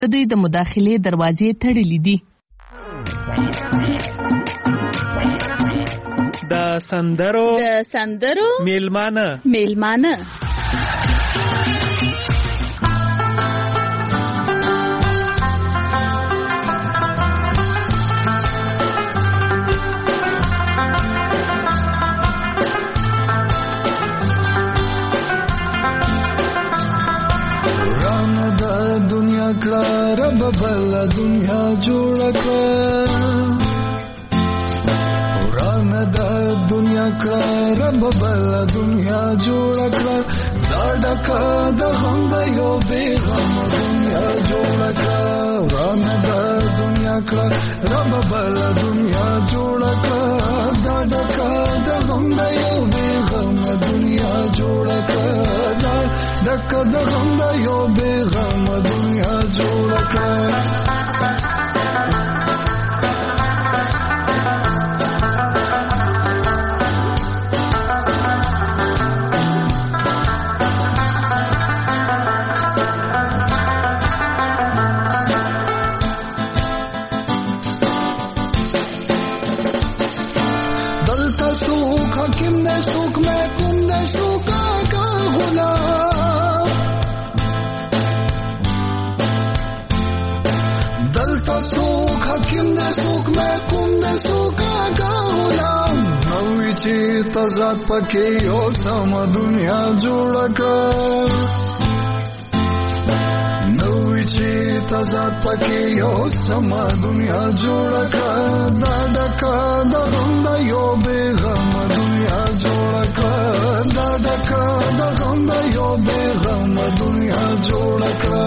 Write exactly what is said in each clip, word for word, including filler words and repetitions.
د دوی د مداخلې دروازې تړلې دي. د سندرو د سندرو میلمانه میلمانه دنیا کړه رب بل دنیا جوړ کړه وران د دنیا کړه رب بل دنیا جوړ کړه ډک د غم یو بے غم دنیا جوړ کړه وران د دنیا کړه رب بل دنیا جوړ کړه ډک د غم یو بے غم دنیا جوړ کړه ډک د غم یو بے غم دنیا جوړ کړه. دلته څوک حکیم دی څوک محکوم دی څوک آقا غلام دلته څوک حکیم دی څوک محکوم دی څوک آقا غلام نوې چې تضاد پکې یو سم دنیا جوړ کړه نوې چې تضاد پکې یو سم دنیا جوړ کړه دا ډکه د غم یو بے غم دنیا جوړ کړه دا ډکه د غم یو بے غم دنیا جوړ کړه.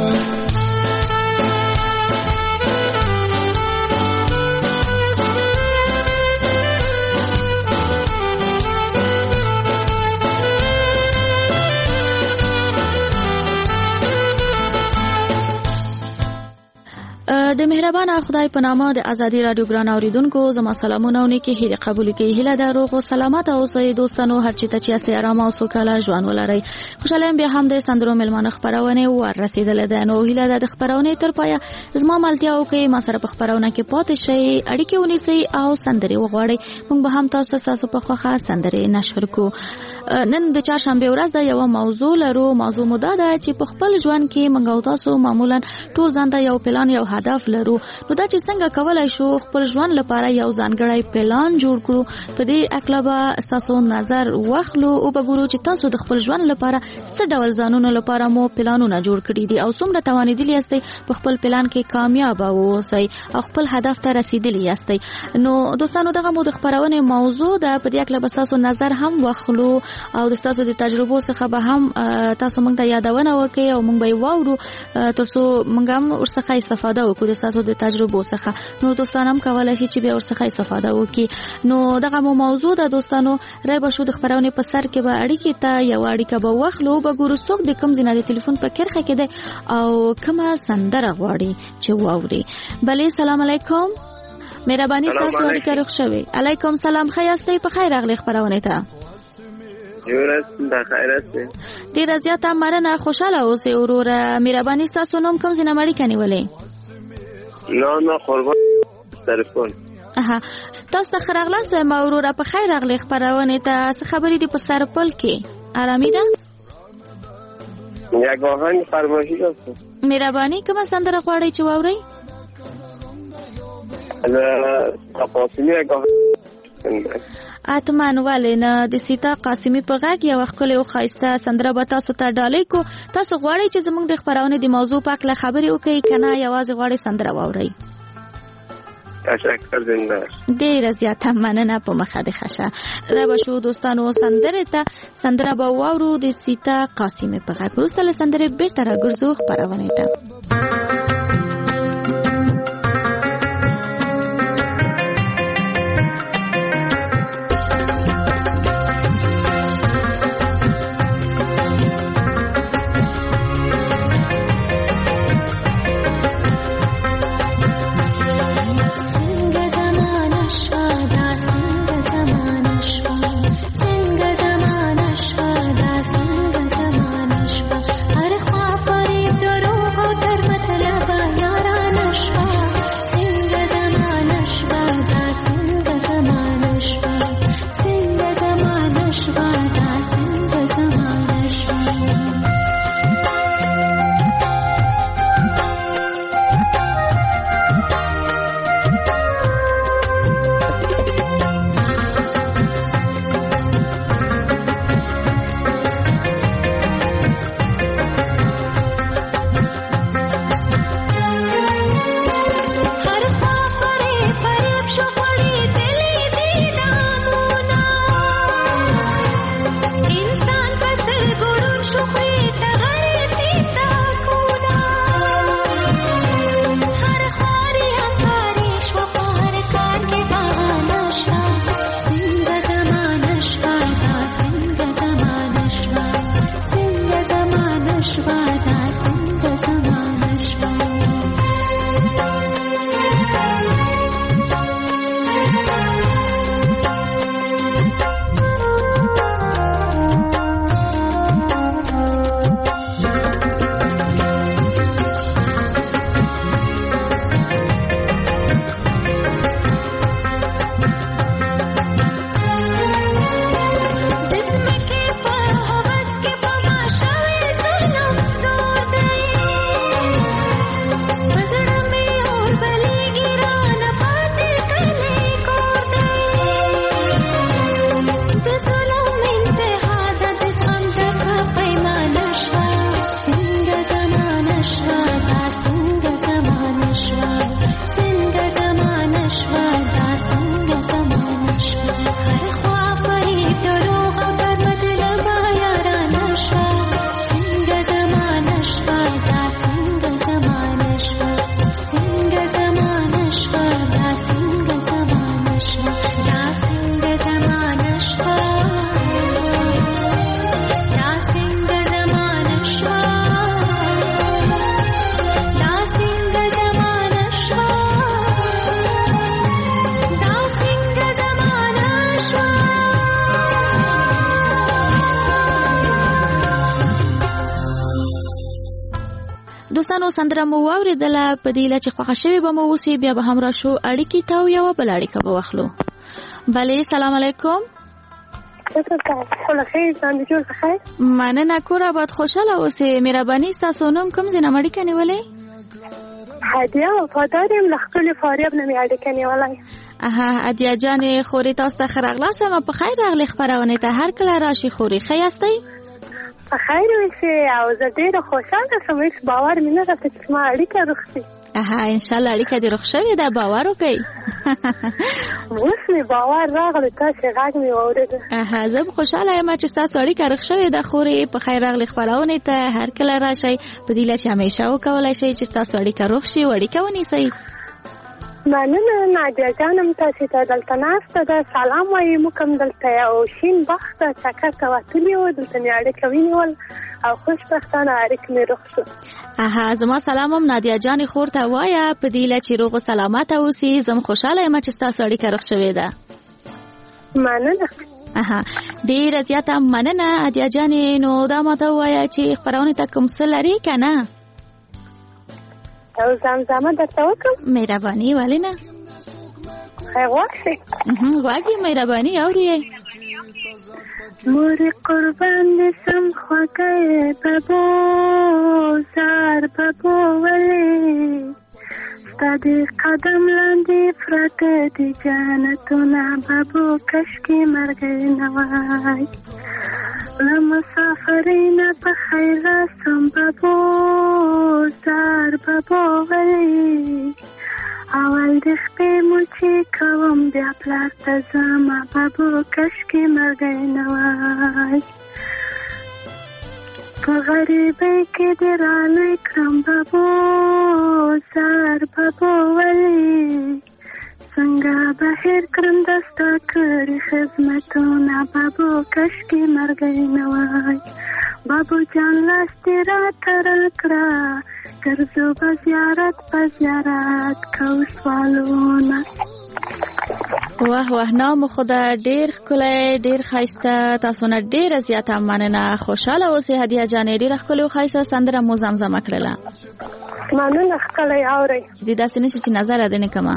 د مهربان خدای په نامه د ازادي رادیو ګران اوریدونکو زما سلامونه او نیکی هیله قبول کړئ. هیله ده روغ او سلامت اوسئ دوستانو، هر چیرته چې یاستئ آرام او سوکاله ژوند ولرئ. خوشاله یم بیا هم د سندرو میلمانه خپرونه ور رسیدلې ده. نو هیله ده د خپرونه تر پایه زما ملتیا وکړئ، ما سره په خپرونه کې پاتې شئ، اړیکې ونیسئ او سندرې وغواړئ. موږ به هم تاسو تاسو په خوښه سندرې نشر کوو. نن د چهارشنبه ورځ ده، یو موضوع لرو. موضوع مو دا ده چې په خپل ژوند کې موږ او تاسو معمولا ټول ځان ته یو پلان یو هدف لرو. نو دا چې څنګه کولای شو خپل ژوند لپاره یو ځانګړی پلان جوړ کړو، په دې اکلبه تاسو نظر واخلو او وګورو چې تاسو د خپل ژوند لپاره څه ډول ځانونو لپاره مو پلانونه جوړ کړی دي او څومره توانیدلی یاستئ په خپل پلان کې کامیاب اوسئ او خپل هدف ته رسیدلی یاستئ. نو دوستانو دغه مو د خپرونه موضوع ده، په دې اکلبه تاسو نظر هم واخلو او د تاسو د تجربو څخه به هم تاسو موږ ته یادونه وکړئ او موږ به واورو ترڅو موږ هم ورڅخه استفاده وکړو د تاسو د تجربو څخه. نو دوستان هم کولای شي چې بیا ورڅخه استفاده وکړي. نو دغه مو موضوع ده دوستانو، راي به شو د خبرونه په سر کې به اړیکې ته یو اړیکه به واخلو، به ګورو څوک د کوم ځای د ټلیفون په کرخه کې دی او کومه سندره غواړي چې واوري. بله سلام علیکم، مهرباني ستاسو اړیکه روغ شوي. علیکم سلام، ښه یاستئ؟ په خیر راغلی خبرونه ته. ډیره زیاته مننه، خوشاله اوسئ وروره. مهرباني ستاسو نوم کوم ځای نه اړیکه نیولې؟ نه نه قربان تلیفون. اها تاسو ته خراغلاس ما وروره، په خیر راغلی خبرونه ته. څه خبرې دي په سرپل کې؟ آرامي ده؟ یک آهنگ فرمایشی داشت. مهرباني کومه سندره غواړئ چې واورئ؟ د قاسمی یک آهنگ اتمن ولې نه د سیتا قاسمی په غږ یو ښکلې او ښایسته سندره به تاسو ته ډالۍ کو. تاسو غواړئ چې زموږ د خبرونه د موضوع په اړه خبرې وکړئ که نه یوازې غواړئ سندره واورئ؟ تشکر زنده. ډیره زیاته مننه، په مخه د خشه. را به شو دوستانو سندره ته سندره به واورو د سیتا قاسمی په غږ. وروسته له سندرې بیرته راګرځو خبرونه ته. هر خوا فریب دروغ و سندره مو واوریدله، په دې هیله چې خوښه شوې به مو اوسي. بیا به هم راشو اړیکې ته او یوه بله اړیکه به واخلو. بله، سلام علیکم. مننه، کور آباد، خوشحاله اوسئ. مهرباني، ستاسو نوم کوم ځای نه مې اړیکه نیولې؟ هدیه وفادار یم، له ښکلي فاریاب نه مې اړیکه نیولی. اها، هدیه جانې خورې تاسو ته ښه راغلاست. په خیر راغلې خپرونې ته. هر کله راشي خورې، ښه یاستئ؟ په خیر اوسئ او زه ډېره خوشحاله شوم. هېڅ باور مې نه راته چې زما اړیکه روغ شي. اها، انشاءالله اړیکه دې روغ شوې ده، باور وکئ. اوس مې باور راغلی، تاسې غږ مې واورېده. اها، زه به خوشحاله یم چې ستاسو اړیکه روغ شوې ده خورې. په خیر راغلې خپرونې ته. هر کله راشئ، په دې هیله چې همیشه وکولی شئ چې ستاسو اړیکه روغ شي او اړیکه ونیسئ. مننه نادیه جانم، تاسې ته دلته ناسته ده سلام وایي. موږ هم دلته یو شین باغ ته چکر ته وتلي وو، دلته مې اړیکه ونیول او خوشبختانه اړیکه مې روغ شو. اها، زما سلام هم نادیه جانې خور ته وایه، په دې هیله چې روغ او سلامته اوسي. زه هم خوشحاله یم چې ستاسو اړیکه روغ شوې ده. مننه. اها، ډېره زیاته مننه هدیه جانې. نو دا ماته ووایه چې خپرونې ته کوم څه لرې که نه؟ او زمزمه درته وکړم؟ مهرباني، ولې نه؟ ښه غوږ شئ. غوږ یې مهرباني اوري یې. مورې قربان دې سم خوږی ببو زار ببو ولې ستا د قدم لاندې پراته دي جنتونه ببو کشکې مرغۍ نه وای. له مسافرۍ نه په خیر راستم ببو زار ببو ولې اول د خپې مو چې کوم بیا پلار ته ځم ببو کشکې مرغۍ نه وای. په غریبۍ کې دې رالوی کړم ببو زار ببو ولې څنګه بهر کړم دستا کړي خدمتونه ببو کشکې مرغۍ نه وای. بابو جان لاس دې راته راکړه ګرځو به زیارت په زیارت کوو سوالونه. واه واه، نام خدا ډېر ښکلی، ډېر ښایسته. تاسو نه ډېره زیاته مننه. خوشحاله اوسئ هدیه جانې. ډېره ښکلې او ښایسته سندره مو زمزمه کړله. مننه، ښکلی اورئ. دې داسې نه شي چې نظر دې نه کړمه.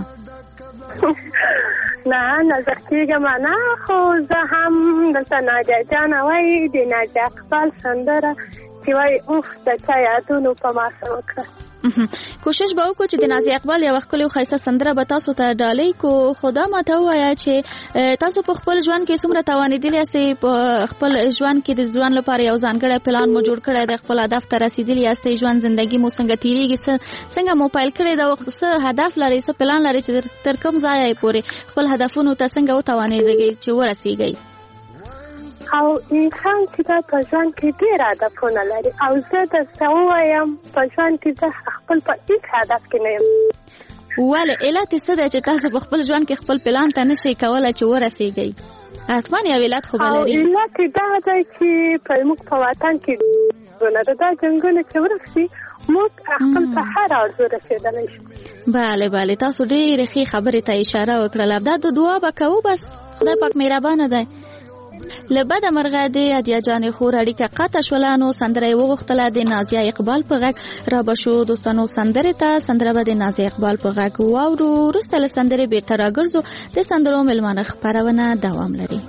نه نظر کېږم نه، خو زه هم دلته نادیه جانه وایي د نادیه اقبال سندره چې وایي اوف د چا یادونو په ما څه وکړه. کوشش به وکړو چې د نازیه اقبال یوه ښکلې او ښایسته سندره به تاسو ته ډالۍ کړو. خو دا ماته ووایه چې تاسو په خپل ژوند کې څومره توانېدلي یاستئ؟ په خپل ژوند کې د ژوند لپاره یو ځانګړی پلان مو جوړ کړی دی؟ خپل هدف ته رسېدلي یاستئ؟ ژوند زندګي مو څنګه تېرېږي؟ څنګه مو پیل کړی ده؟ څه هدف لرئ؟ څه پلان لرئ چې تر کوم ځایه پورې خپل هدفونو ته څنګه وتوانېدئ چې ورسېږئ؟ او انسان چې دا په ژوند کې ډېر هدفونه لري او زه درته ووایم په ژوند کې زه خپل په هېڅ هدف کې نه یم. ولې علت یې څه دی چې تاسو په خپل ژوند کې خپل پلان ته نشئ کولی چې ورسېږئ؟ حتما یو علت خو به لري. او علت یې دا دی چې په موږ په وطن کې جنګونه ده. دا جنګونه چې ورک شي موږ خپل په هر آرزو رسېدلی شو. بله بله، تاسو ډېرې ښې خبرې ته اشاره وکړله. دا د دعا به کوو، بس خدای پاک مهربانه دی. له بده مرغه د هدیه جانې خور اړیکه قطع شوله. نو سندره یې وغوښتله د نازیه اقبال په غږ. را به شو دوستانو سندرې ته. سندره به د نازیه اقبال په غږ واورو. وروسته له سندرې بېرته راګرځو. د سندرو مېلمانه خپرونه دوام لري.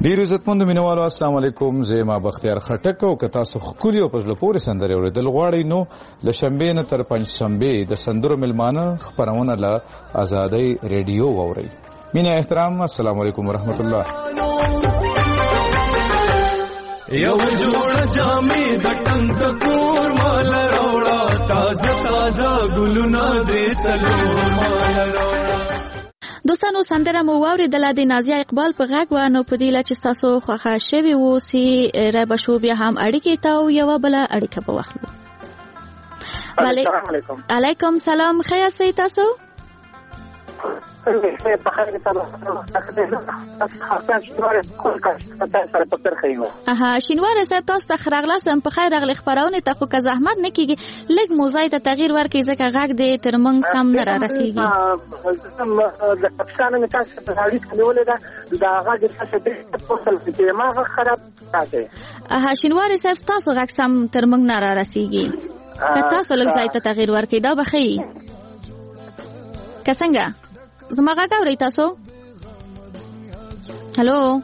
ډیر عزتمند مینوالو السلام علیکم. زما بختیار خټک او که تاسو خولي او پزله پورې سندرې اورېدل غواړئ نو له شنبې نه تر پنجشنبې د سندرو ملمانه خپرونه له آزادۍ ریډیو واورئ. مینه احترام السلام علیکم ورحمت الله. یو جوړ جامې د ټنګ د کور مال راوړه تازه تازه ګلونه دې سلو مال راوړه. دوستانو سندره مو واورېدله د نازیه اقبال په غږ وه. نو په دې له چې ستاسو خوښه شوې اوسي رای به شو بیا هم اړیکې ته او یوه بله اړیکه به واخلو. السلام علیکم. علیکم سلام. ښه یاستئ تاسو؟ اها شینواره صاحب تاسو ته ښه راغلاست. په خیر راغلئ. خپرونې ته خو که زحمت نه کېږي لږ موضوع ته تغییر ورکړئ ځکه غږ دې تر موږ سم نه را رسېږي. د پاکستان مې تاسو ته اړیکه نیولې ده د غږ تاسو ډېر پوښتنه کوي ما غږ خراب ساتي. اها شینواره صاحب ستاسو غږ سم تر موږ نه را رسېږي. که تاسو لږ ځای ته تغییر ورکړئ دا به ښه وي. که څنګه زما غږ اورئ تاسو؟ هلو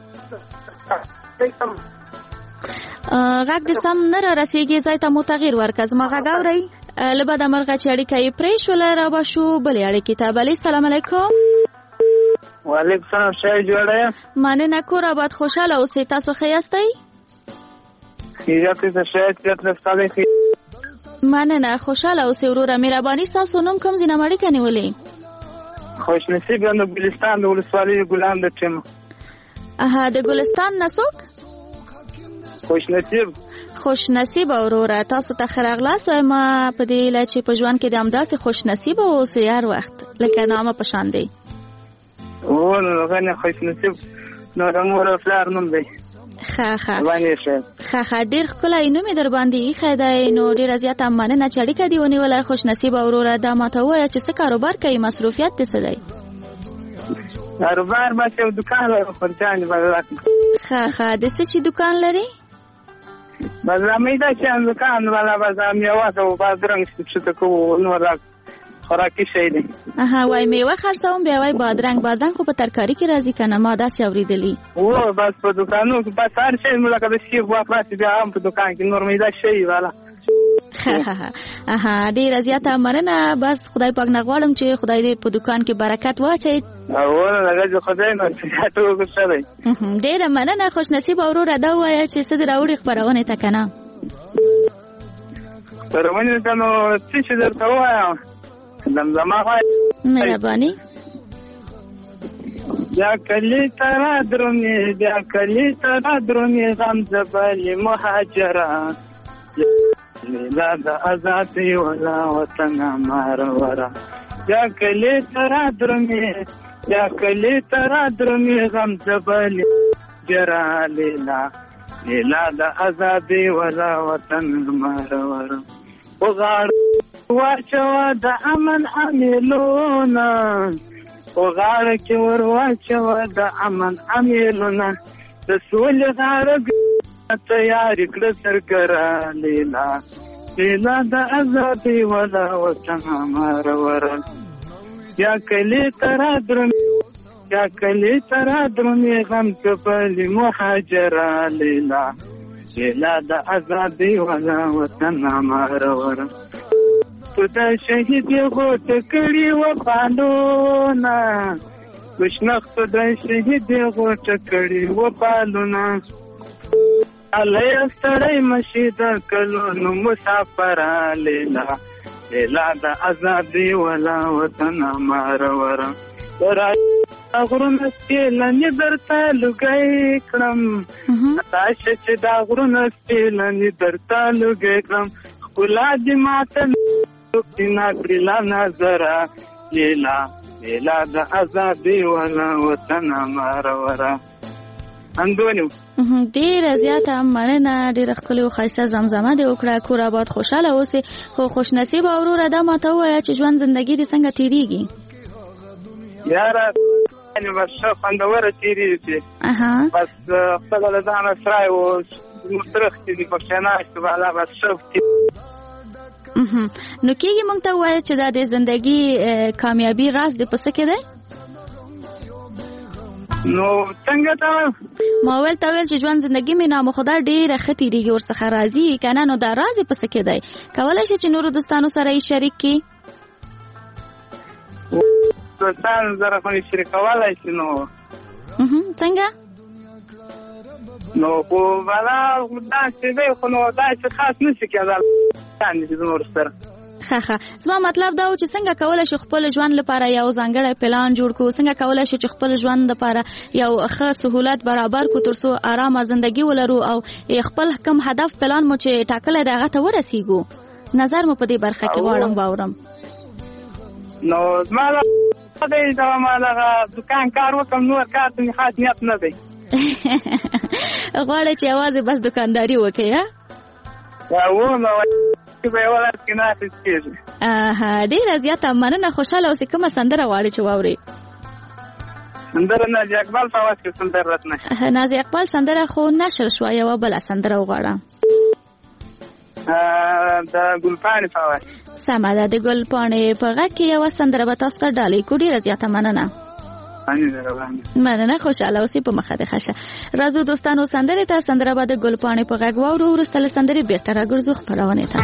غږ دې سم نه را رسېږي. ځای ته مو تغییر ورکړه. زما غږ اورئ؟ له بده مرغه چې اړیکه یې پرېښوله را به شو بلې اړیکې ته. بلې سلام علیکم. وعلیکم سلام. ښه جوړه یم. مننه. کور آباد خوشحاله اوسئ. تاسو ښه یاستئ؟ خیریت دې ښه خیریت دې مننه. خوشحاله اوسئ وروره. مهرباني ستاسو نوم کوم ځای نه مو اړیکه نیولې؟ خوش نصیب یم د ګلستان د ولسوالۍ ګلان د ټیم. اها د ګلستان نه څوک؟ خوش نصیب. خوش نصیب وروره. تاسو ته ښه راغلاست. وایم په دې هیله چې په ژوند کې د همداسې خوش نصیب اوسئ هر وخت لکه نامه په شان دی. او نو خوش نصیب نو د مور او پلار نوم دی. ښه ښه ښه ښه ډېر ښکلی نوم یې در باندې ایښی دی. نو ډېره زیاته مننه چې اړیکه دې ونیوله. خوش نصیبه وروره دا ماته ووایه چې څه کاروبار کوي؟ مصروفیت دې څه دی؟ کاروبار بس یو دوکان لرم خرچانې بازار کې. ښه ښه د څه شي دوکان لري؟ بازرامۍ دا شیان دوکان والا بازار میوه او بادرنګ څه کوو نور خوراکي شی دی. اها وای میوه خرڅوم بیا وای بادرنګ. بادرنګ خو په ترکاري کې راځي که نه؟ ما داسې اورېدلي. او بس په دوکانو کې بس هر شی مو لکه د شي غوښه خلاصې بیا هم په دوکان کې نور میده شی والا. اها ډېره زیاته مننه. بس خدای پاک نه غواړم چې خدای دې په دوکان کې برکت واچوي. او لږ خدای نو چې تاسو وګورئ. ډېره مننه. خوش نصیب وروره دا وایه چې څه دې راوړي خپرونې ته که نه؟ خپرونې ته نو څه شي درته ووایم زمزمه غواړي. مهرباني. بیا کلی ترا درونی بیا کلی ترا درونی غم زبالی مهاجران لیلا د آزادی ولا وطن مارورا. بیا کلی ترا درونی بیا کلی ترا درونی غم زبالی جرا لیلا لیلا د آزادی ولا وطن مارورا. وغاړ واچوا د امن امیلونه وغاړه کې ور واچوا د امن امیلونه د سولې غاړه تیارې کړه سرکره لیلا لیلا د آزادۍ ولا وطن مارورا. یا کلی ترا درمې یا کلی ترا درمې غم کبلې مهاجره لیلا لیلا د آزادۍ ولا وطن مارورا. تو دا شهید غوټ کړي و پالونه وشنخت دا شهید غوټ کړي و پالونه علي ستړی مشید کلونو مسافر لیلا لیلا د آزادۍ ولا وطن مارورا. غرونه سپیلنې درته لوګی کړم تاشه چې دا غرونه سپیلنې درته لوګی کړم ښکلا دې ماته سینا کړلا نظره لیلا لیلا د آزادۍ ولا وطن مارورا. اندونیو ډېره زیاته مننه. ډېره ښکلې او ښایسته زمزمه دې وکړه. کور آباد خوشحاله اوسې. خو خوش نصیبه وروره دا ماته ووایه چې ژوند زندګي دې څنګه تېرېږي؟ یاره بس ښه خوندوره تېرېږي. بس خپله له ځانه سرای و مترختې دي پکښې ناست بالا بس ښه. نو کېږي موږ ته ووایه چې دا د زندګي کامیابي راز دې په څه کې دی؟ نو څنګه تا ما ول تا ویل چې ژوند زندگی مې نامه خدا ډېره ښه تېرېږي ورڅخه راځي که نه نو دا راز یې پسې کې دی کولی شي چې نورو دوستانو سره یې شریک کړي دوستانو سره خو یې شریکولی شي نو څنګه نو خو والا داسې دی خو نو داسې خاص نه شي کېدلی نور سره ښه ښه زما مطلب دا و چې څنګه کولی شو خپل ژوند لپاره یو ځانګړی پلان جوړ کړو څنګه کولی شو چې خپل ژوند لپاره یو ښه سهولت برابر کړو تر څو ارامه زندگی ولرو او خپل کوم هدف پلان مو چې ټاکلی دی هغه ته ورسیږو نظر مو په دې برخه کې غواړم واورم نو زما دی دا ما دغه دوکان کار وکړم نور کار ته مې خاص نیت نه دی غواړئ چې یوازې بس دوکانداري وکړئ و نو به یو لاس کې ناست کېږي ډېره زیاته مننه خوشحاله اوسئ کومه سندره غواړئ چې واورئ سندره نازي اقبال په اواز کې سندره راتنه نازي اقبال سندره خو نشر شوه یوه بله سندره وغواړه د ګلپاڼې په اواز سمه ده د ګلپاڼې په غږ کې یوه سندره به تاسو ته ډالۍ کړو ډېره زیاته مننه مننه خوشحاله اوسئ په مخه دې ښه شه راځو دوستانو سندرې ته سندره به د ګلپاڼې په غږ واورو وروسته له سندرې بېرته راګرځو خپرونې ته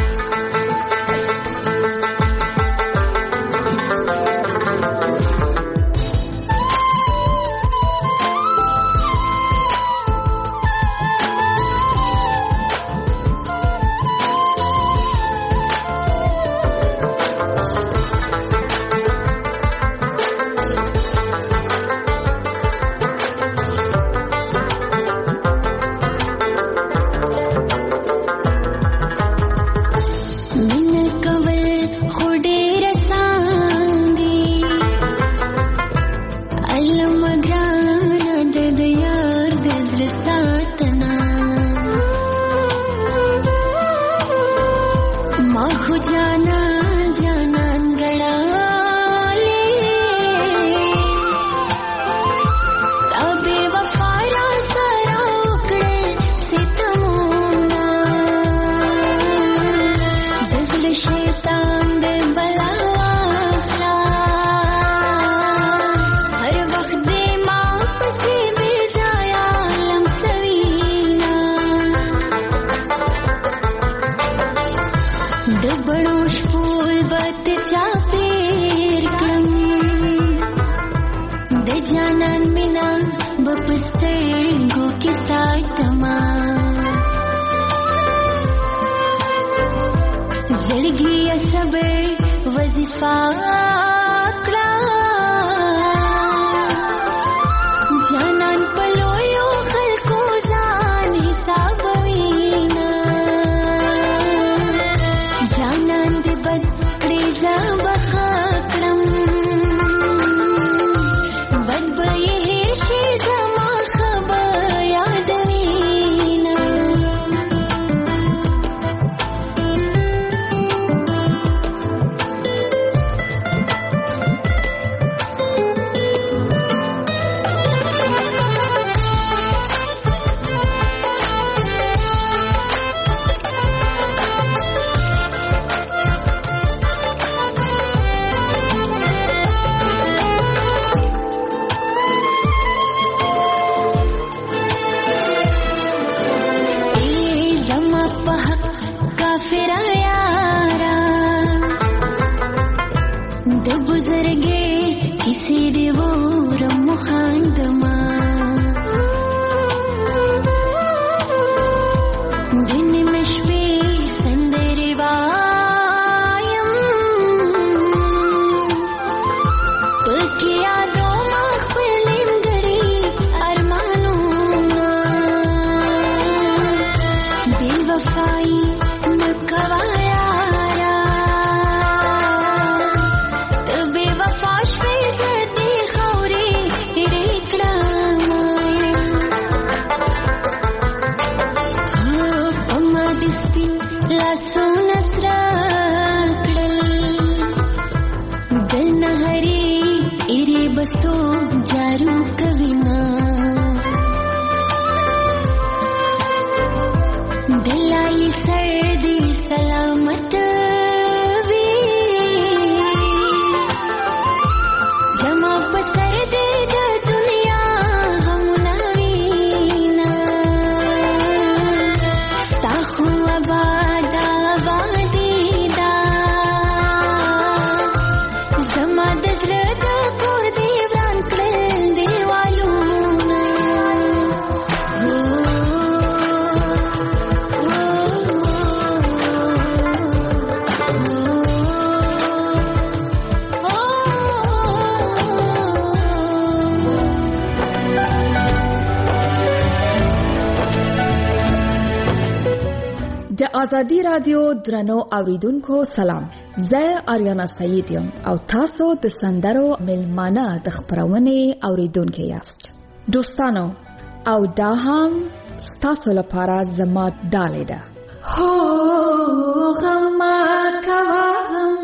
د ازادي رادیو درنو اوریدونکو سلام. زه آریانا سعید یم او تاسو د سندرو ملمانه د خبرونې اوریدونکو یاست. دوستانو او دا هم ستاسو لپاره زما ډالۍ ده. هو غم کوا غم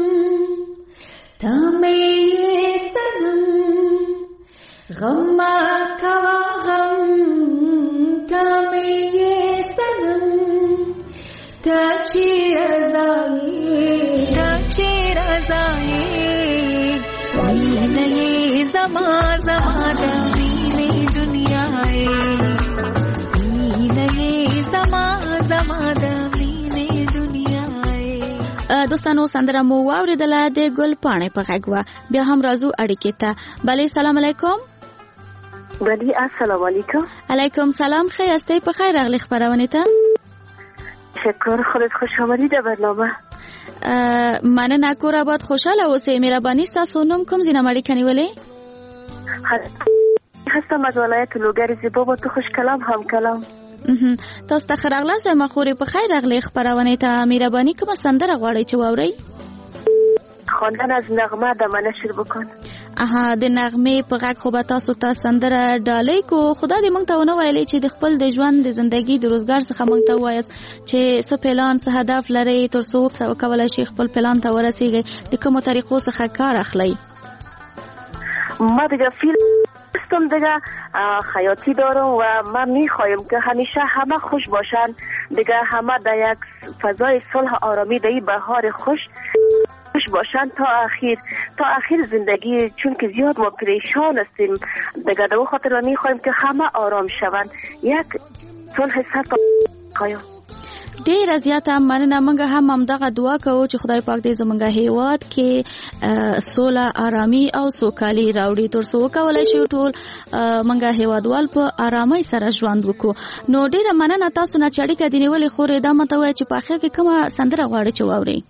تمه سنم غم کوا غم تمه سنم تا چیر زایی تا چیر زایی وینه زما زما دوینه دنیای وینه زما زما دوینه دنیای. دوستانو سندره مو واوریدله د ګل پاڼې په غږ وه. بیا هم راځو اړیکې ته. بله سلام علیکم. بله السلام علیکم. علیکم سلام. ښه یاستئ؟ په خیر راغلی خپرونې ته. شکر. خودت خوش آمدید در برنامه. مننه. کور آباد خوشحاله اوسئ. مهرباني ستاسو نوم کوم ځای نه مړې کنیولې؟ هستم از ولایت لوګر زیبا با تو خوش کلام هم کلام. تاسو ته ښه راغلاست. زما خورې په خیر راغلی خپرونې ته. مهرباني کومه سندره غواړئ چې واورئ؟ خواندن از نغمه د منه شروع بکن. اها د نغمې په غږ خو به تاسو ته سندره ډالۍ کو. خدا دې موږ ته ونه ویلې چې د خپل د ژوند د زندګي د روزګار څخه موږ ته ووایاست چې څه پلان څه هدف لرئ تر څو وکولی شئ خپل پلان ته ورسیږئ. د کومو طریقو څخه کار اخلئ؟ ما دیگه فیلم هستم دیگه خیاطی دارم و من میخوایم که همیشه همه خوش باشن دیگه، همه در یک فضای صلح آرامی در این بهار خوش خوش باشن تا اخیر تا اخیر زندگی، چون که زیاد ما پریشان هستیم دیگه. در خاطر میخوایم که همه آرام شوند. یک صلح سر خوایم. ډیره زیاته مننه. موږ هم همدغه دعا کوو چې خدای پاک دې زموږ هیواد کې سوله آرامي او سوکالي راوړي تر څو وکولی شو ټول موږ هیوادوال په آرامۍ سره ژوند وکړو. نو ډیره مننه تاسو نه چې اړیکه دې نیولې. خورې دا ماته ووایه چې په اخر کې کومه سندره غواړئ چې واورئ؟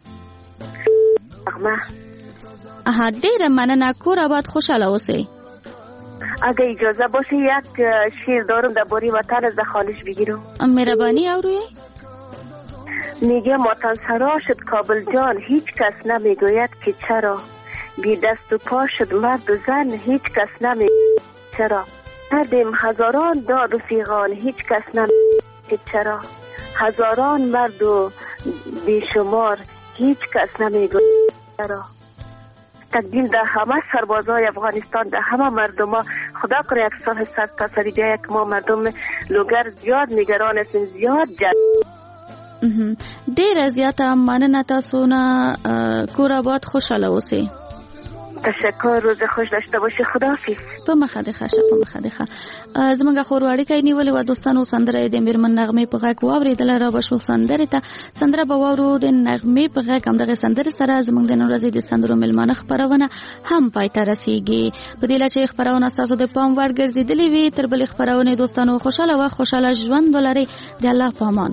اها ډیره مننه. کور آباد خوشحاله اوسئ. اگه اجازه باشه یک شعر دارم درباره وطن از خانش بگیرم. مهربانی اوروی. میگه وطن سرا شد کابل جان، هیچ کس نمیگوید که چرا. بی دست و پا شد مرد و زن، هیچ کس نمیگوید چرا. کردیم هزاران داد و فیغان، هیچ کس نمیگوید که چرا. هزاران مرد و بیشمار، هیچ کس نمیگوید چرا. تقدیم در همه سربازای افغانستان، در همه مردم ها. خدا کنه یک صلح سرتاسری جای که ما مردم لوګر زیاد نگران هستیم، زیاد جد. ډیره زیاته مننه. تاسو نه. کور آباد خوشحاله اوسئ. تشکر. روز خوش داشته باشی. خداحافظ. په مخه دې ښه شه. په مخه دې ښه. زموږ خور اړیکه یې نیولې وه. دوستانو سندره د میرمن نغمې په غږ واورېدله. را به شو سندرې ته. سندره به واورو د نغمې په غږ. همدغې سندرې سره زموږ د نن ورځې د سندرو میلمانه خپرونه هم پای ته رسېږي. په دې له چې خپرونه ستاسو د پام وړ ګرځېدلې وي. تر بلې خپرونې دوستانو خوشحاله وخت خوشحاله ژوند ولرئ. د الله په امان.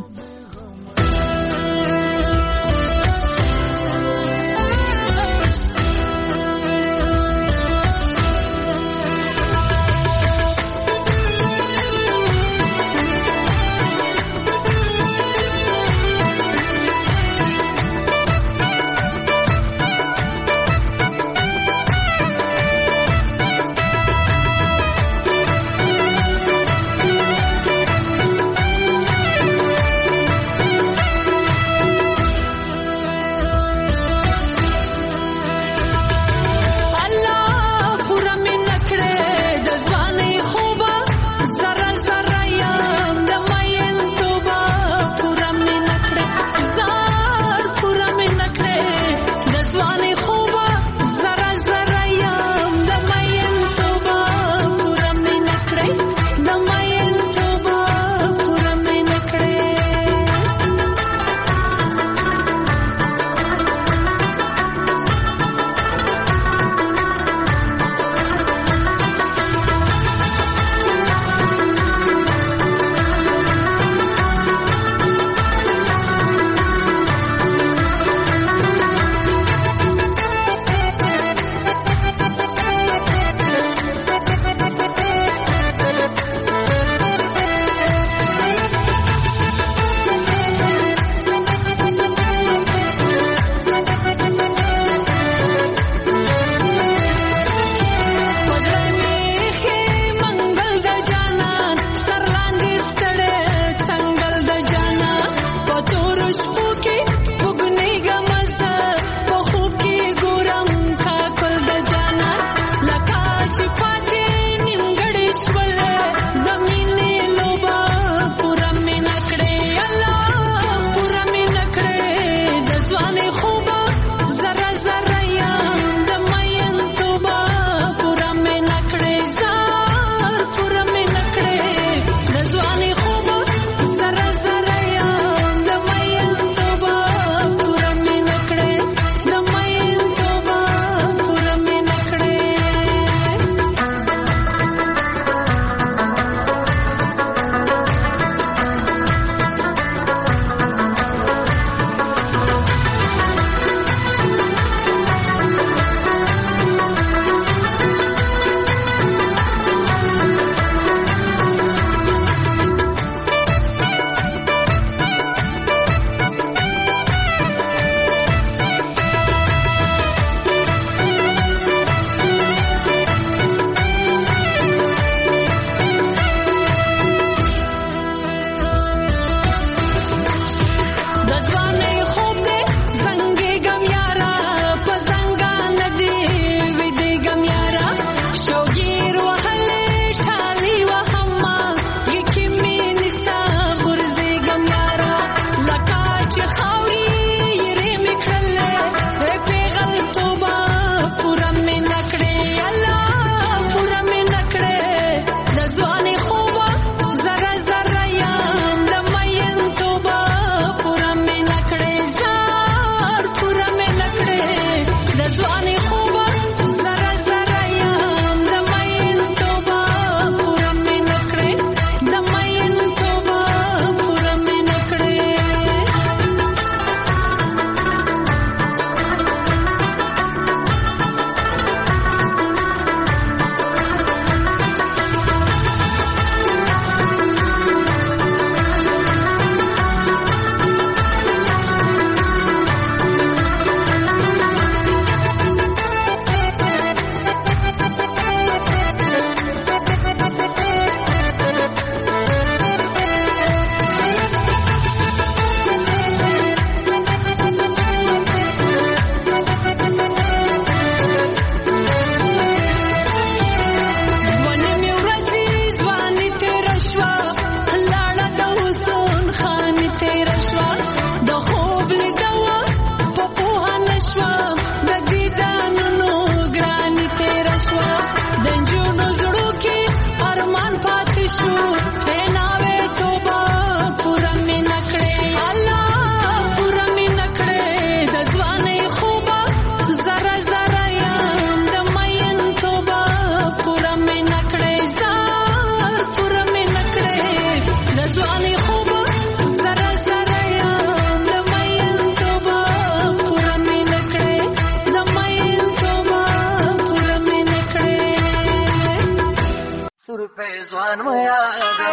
پیزوان ما یاد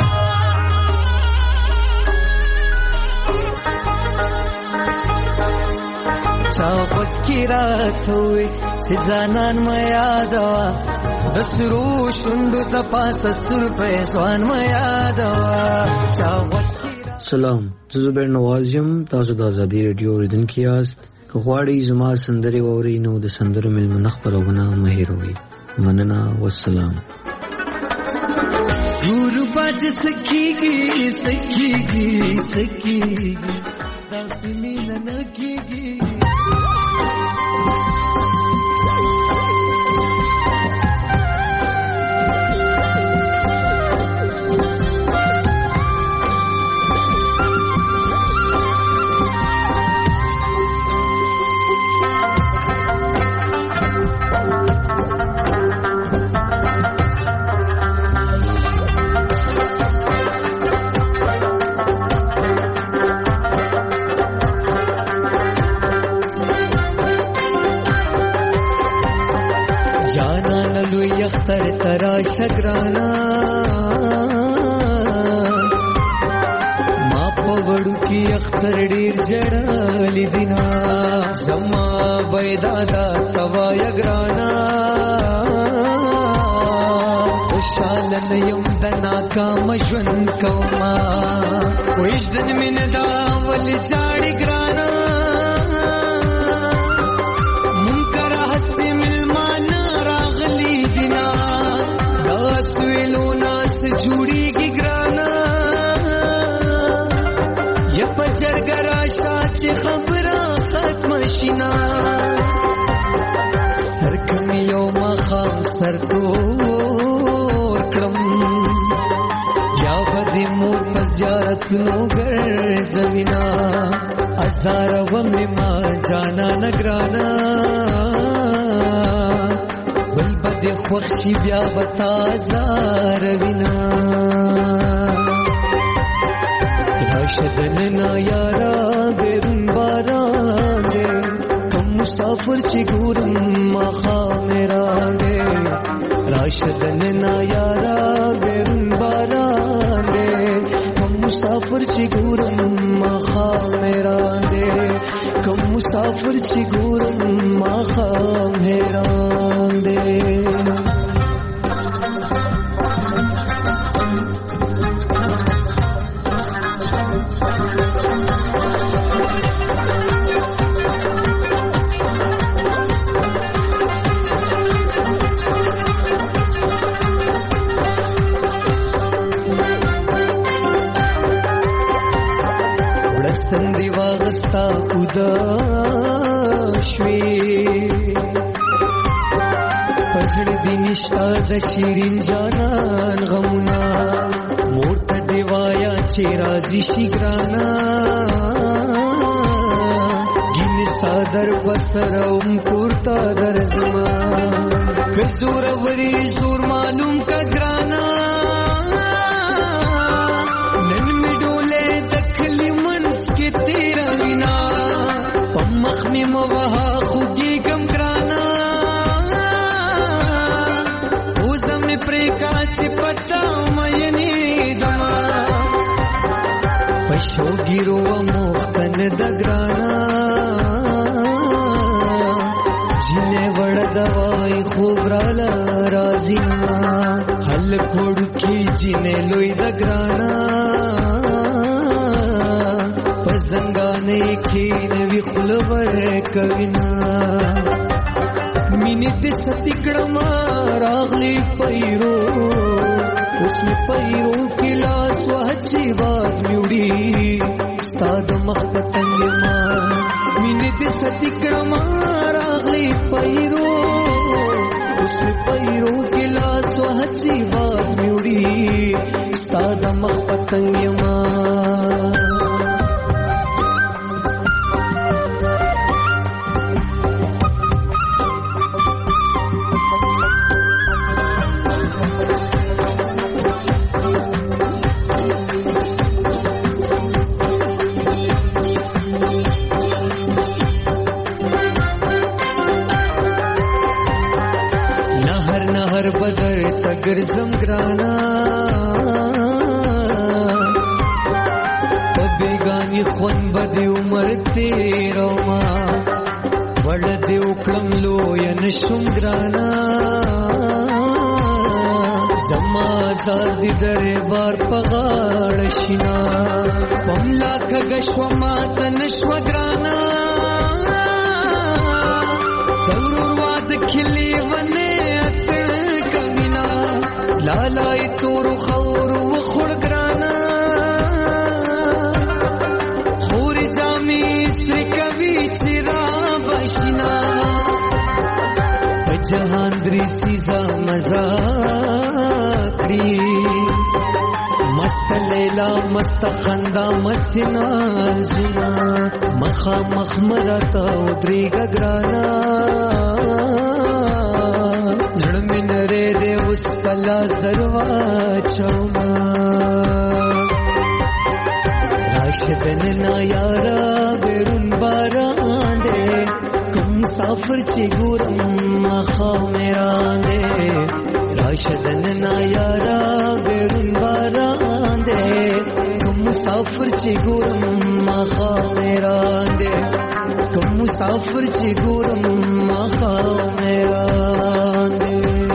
چاوت کی رات ہوئی سزانان ما یاد دسرو شوندو د پاس سر پیزوان ما یاد چاوت سلام زبیر نواز یم تاسو د ازادي رادیو اوریدونکو یاست که غواړئ زما سندرې واورئ نو د سندرو مېلمنه خپرونه مه هېروئ مننه والسلام غربا چې سکیږي سکیږي سکیږي داسې مینه نه کېږي اختر ترا شگرانا ما پوڑو کی اختر ډیر جړالی دینا زما بيدادا توا یگرانا خوشالن یم دنا کا مجن کوما کویش دن من دا ول جاړی ګرانا منکر حس ملمان راغلی دینا داس ویلو ناس جوړی کی ګرانا یا پچر ګرا شاچ خبره ختم شینا سرکم یو مخام سر کو کړم یا بدی مور پزیارت نو ګر زوینا ازار و می ما جانا نگرانا بل بد خوشی بیا بتا زار وینا راشدن نا یارا بیرون باران دے کم مسافر چی گورم مخا میرا دے راشدن نا یارا بیرون باران دے کم مسافر چی گورم مخا میرا دے کم مسافر چی گورم مخا میرا دے ستندی واغستا خدا شوی پزړ دی نشتا د شیرین جانان غمنا مورته دی وایا چې راضی شي ګرانا ګین صادر بسروم کورتا در زما کزور وری زور معلوم کا ګرانا مخمی موها خوگی گم گرانا اوزم پریکاچی پتا مینی دما پشو گیرو مختن دگرانا جنے وڑ دوائی خوب رالا رازینا حل کوڑو کی جنے لوی دگرانا زنگانے کی نوی خلور کوینا مینی تی ستکڑم راغلی پیرو اس میں پیرو کی لاس وحچی بات میوڑی ستاد مخبتنگ ما مینی تی ستکڑم راغلی پیرو اس میں پیرو کی لاس وحچی بات میوڑی ستاد مخبتنگ ما گر زم گرانا کړم لوی نشم ګرانا زما زاد دربار پغاړ شینا پملا کګشو مات نشو ګرانا ضرور واد کلی ونه اتړ کمینا لالای تور خور و خړ ګرانا خور جامي سر کوي چرا بشنا جهان دري سيزا مزا کړی مست لیلا مست خندا مست نازنا مخا مخمرتا ودري ګرانا زړه مې نره دې اوس پلا زروا چوما راشدن نا یارا بیرون باران دے کم مسافر چی ګورم مخا میرا دے راشدن نا یارا بیرون باران دے کم مسافر چی ګورم مخا میرا دے کم مسافر چی ګورم مخا میرا دے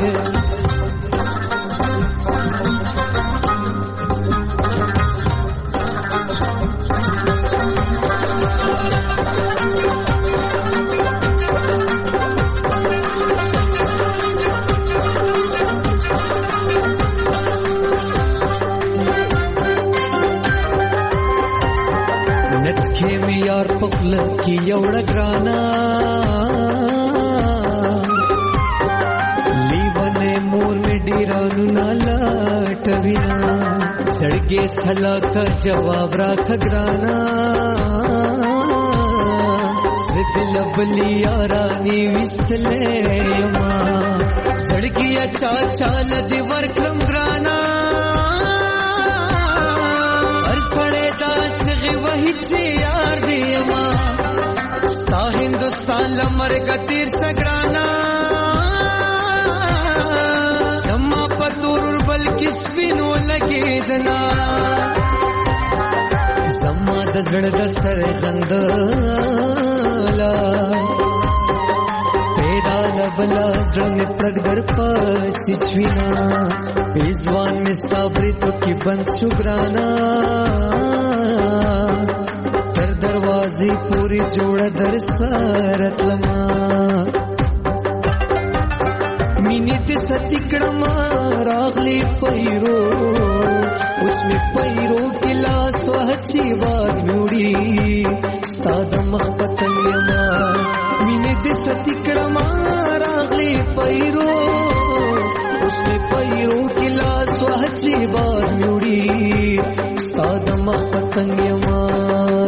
یار پخل کی یوړه ګرانا لیونه مور می ډیرانو نالا ټوینا سړګي سلا کا جواب را کګرانا زدل بلی یارانی وسلې ما سړګي اچا چال دی ورکم ګرانا هر سړې دا څغه وਹੀ چې یار دی ما ستا هندوستان لمرګ تیر سګرانا زما پتور بلکې سپینو لګیدنا زما د زړه د سر خندلا پیدا لبلا زړه می پرګ در پسې چوینا پیزوان می صبرې تو کې بند شګرانا تر دروازې پوری جوړ در سرت لما مینې ته ستکړم راغلی پیرو اوس می پیرو کلا سوهچی واد میوړي ستاد مخ پتنګما مینې ته ستکړم راغلی پیرو اوس می پیرو کلا سوهچی واد میوړي ستاد مخ پتنګما